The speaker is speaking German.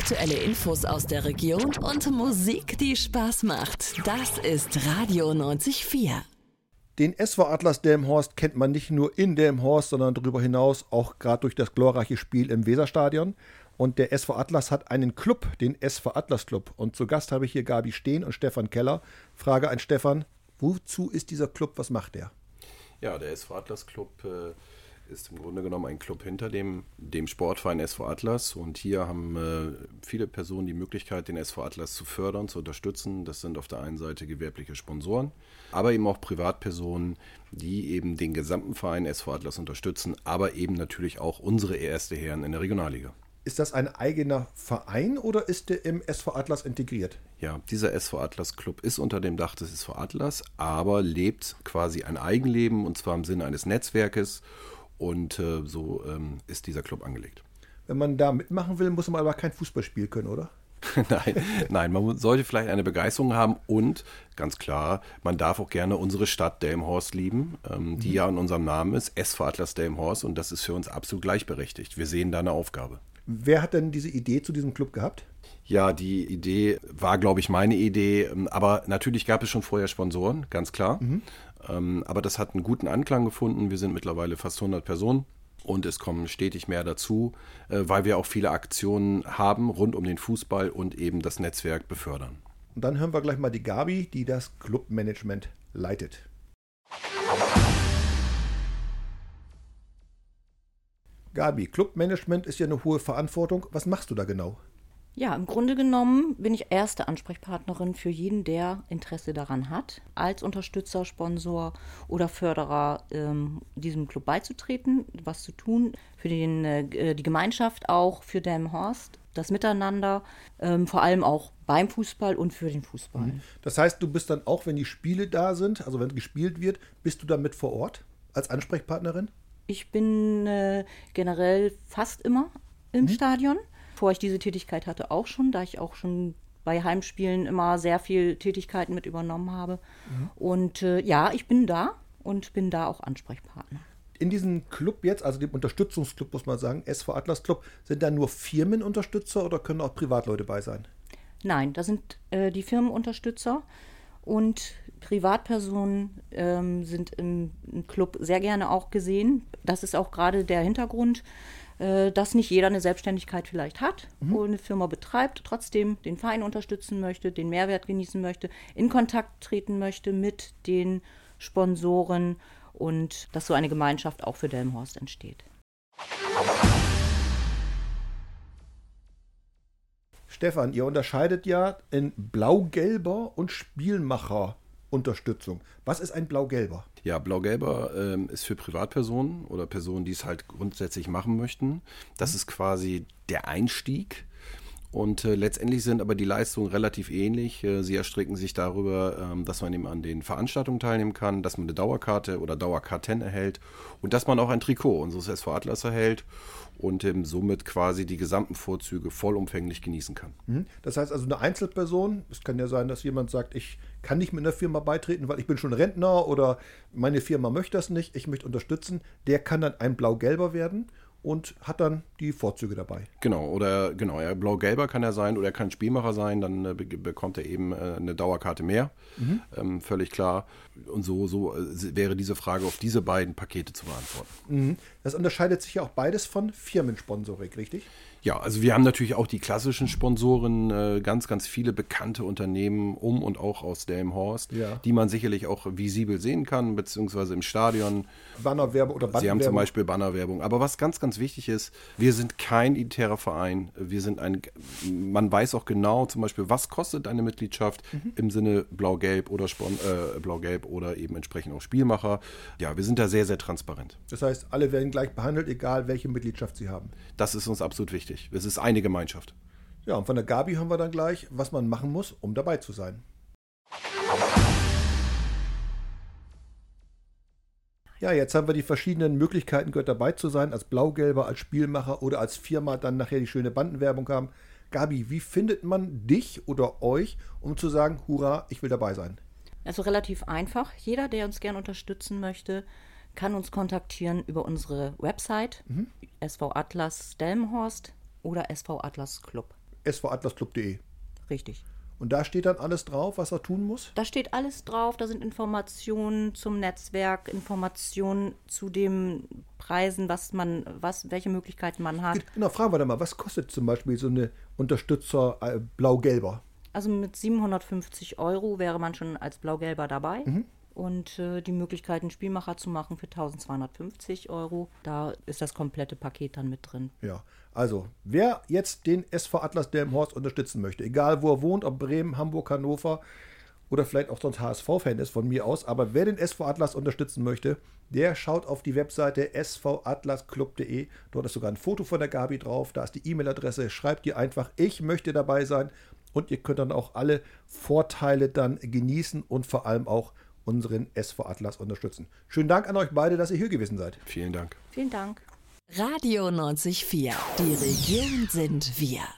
Aktuelle Infos aus der Region und Musik, die Spaß macht. Das ist Radio 90.4. Den SV Atlas Delmenhorst kennt man nicht nur in Delmenhorst, sondern darüber hinaus auch gerade durch das glorreiche Spiel im Weserstadion. Und der SV Atlas hat einen Club, den SV Atlas Club. Und zu Gast habe ich hier Gabi Steen und Stefan Keller. Frage an Stefan, wozu ist dieser Club, was macht der? Ja, der SV Atlas Club ist im Grunde genommen ein Club hinter dem Sportverein SV Atlas. Und hier haben viele Personen die Möglichkeit, den SV Atlas zu fördern, zu unterstützen. Das sind auf der einen Seite gewerbliche Sponsoren, aber eben auch Privatpersonen, die eben den gesamten Verein SV Atlas unterstützen, aber eben natürlich auch unsere erste Herren in der Regionalliga. Ist das ein eigener Verein oder ist der im SV Atlas integriert? Ja, dieser SV Atlas Club ist unter dem Dach des SV Atlas, aber lebt quasi ein Eigenleben und zwar im Sinne eines Netzwerkes und so ist dieser Club angelegt. Wenn man da mitmachen will, muss man aber kein Fußballspiel können, oder? Nein, man sollte vielleicht eine Begeisterung haben und ganz klar, man darf auch gerne unsere Stadt Delmenhorst lieben, die ja in unserem Namen ist, SV Atlas Delmenhorst und das ist für uns absolut gleichberechtigt. Wir sehen da eine Aufgabe. Wer hat denn diese Idee zu diesem Club gehabt? Ja, die Idee war, glaube ich, meine Idee. Aber natürlich gab es schon vorher Sponsoren, ganz klar. Aber das hat einen guten Anklang gefunden. Wir sind mittlerweile fast 100 Personen und es kommen stetig mehr dazu, weil wir auch viele Aktionen haben rund um den Fußball und eben das Netzwerk befördern. Und dann hören wir gleich mal die Gabi, die das Clubmanagement leitet. Gabi, Clubmanagement ist ja eine hohe Verantwortung. Was machst du da genau? Ja, im Grunde genommen bin ich erste Ansprechpartnerin für jeden, der Interesse daran hat, als Unterstützer, Sponsor oder Förderer diesem Club beizutreten, was zu tun, für die Gemeinschaft auch, für Delmenhorst, das Miteinander, vor allem auch beim Fußball und für den Fußball. Das heißt, du bist dann auch, wenn die Spiele da sind, also wenn gespielt wird, bist du dann mit vor Ort als Ansprechpartnerin? Ich bin generell fast immer im Stadion. Bevor ich diese Tätigkeit hatte, auch schon, da ich auch schon bei Heimspielen immer sehr viel Tätigkeiten mit übernommen habe. Und ja, ich bin da und bin da auch Ansprechpartner. In diesem Club jetzt, also dem Unterstützungsclub, muss man sagen, SV Atlas Club, sind da nur Firmenunterstützer oder können auch Privatleute bei sein? Nein, da sind die Firmenunterstützer und Privatpersonen sind im Club sehr gerne auch gesehen. Das ist auch gerade der Hintergrund, dass nicht jeder eine Selbstständigkeit vielleicht hat, wo eine Firma betreibt, trotzdem den Verein unterstützen möchte, den Mehrwert genießen möchte, in Kontakt treten möchte mit den Sponsoren und dass so eine Gemeinschaft auch für Delmenhorst entsteht. Stefan, ihr unterscheidet ja in Blau-Gelber und Spielmacher-Unterstützung. Was ist ein Blau-Gelber? Ja, Blau-Gelber ist für Privatpersonen oder Personen, die es halt grundsätzlich machen möchten. Das ist quasi der Einstieg. Und letztendlich sind aber die Leistungen relativ ähnlich. Sie erstrecken sich darüber, dass man eben an den Veranstaltungen teilnehmen kann, dass man eine Dauerkarte oder Dauerkarten erhält und dass man auch ein Trikot unseres SV Atlas erhält und somit quasi die gesamten Vorzüge vollumfänglich genießen kann. Das heißt also eine Einzelperson, es kann ja sein, dass jemand sagt, ich kann nicht mit einer Firma beitreten, weil ich bin schon Rentner oder meine Firma möchte das nicht, ich möchte unterstützen, der kann dann ein Blau-Gelber werden und hat dann die Vorzüge dabei. Genau, ja, Blau-Gelber kann er sein oder er kann Spielmacher sein, dann bekommt er eben eine Dauerkarte mehr, völlig klar. Und so wäre diese Frage auf diese beiden Pakete zu beantworten. Das unterscheidet sich ja auch beides von Firmensponsoring, richtig? Ja, also wir haben natürlich auch die klassischen Sponsoren, ganz, ganz viele bekannte Unternehmen um und auch aus Delmenhorst, die man sicherlich auch visibel sehen kann, beziehungsweise im Stadion. Bannerwerbung oder Bannerwerbung. Sie haben zum Beispiel Bannerwerbung. Aber was ganz, ganz wichtig ist, wir sind kein elitärer Verein. Man weiß auch genau zum Beispiel, was kostet eine Mitgliedschaft im Sinne Blau-Gelb oder Blau-Gelb oder eben entsprechend auch Spielmacher. Ja, wir sind da sehr, sehr transparent. Das heißt, alle werden gleich behandelt, egal welche Mitgliedschaft sie haben. Das ist uns absolut wichtig. Es ist eine Gemeinschaft. Ja, und von der Gabi hören wir dann gleich, was man machen muss, um dabei zu sein. Ja, jetzt haben wir die verschiedenen Möglichkeiten gehört, dabei zu sein, als Blau-Gelber, als Spielmacher oder als Firma dann nachher die schöne Bandenwerbung haben. Gabi, wie findet man dich oder euch, um zu sagen, hurra, ich will dabei sein? Also relativ einfach. Jeder, der uns gerne unterstützen möchte, kann uns kontaktieren über unsere Website SV Atlas Delmenhorst oder SV Atlas Club. svatlasclub.de. Richtig. Und da steht dann alles drauf, was er tun muss? Da steht alles drauf, da sind Informationen zum Netzwerk, Informationen zu den Preisen, welche Möglichkeiten man hat. Genau, fragen wir da mal, was kostet zum Beispiel so eine Unterstützer Blau-Gelber? Also mit 750 € wäre man schon als Blau-Gelber dabei. Und die Möglichkeit, einen Spielmacher zu machen für 1250 €, da ist das komplette Paket dann mit drin. Ja, also wer jetzt den SV Atlas Delmenhorst unterstützen möchte, egal wo er wohnt, ob Bremen, Hamburg, Hannover oder vielleicht auch sonst HSV-Fan ist von mir aus, aber wer den SV Atlas unterstützen möchte, der schaut auf die Webseite svatlasclub.de. Dort ist sogar ein Foto von der Gabi drauf, da ist die E-Mail-Adresse, schreibt ihr einfach, ich möchte dabei sein und ihr könnt dann auch alle Vorteile dann genießen und vor allem auch unseren SV Atlas unterstützen. Schönen Dank an euch beide, dass ihr hier gewesen seid. Vielen Dank. Vielen Dank. Radio 90.4. Die Region sind wir.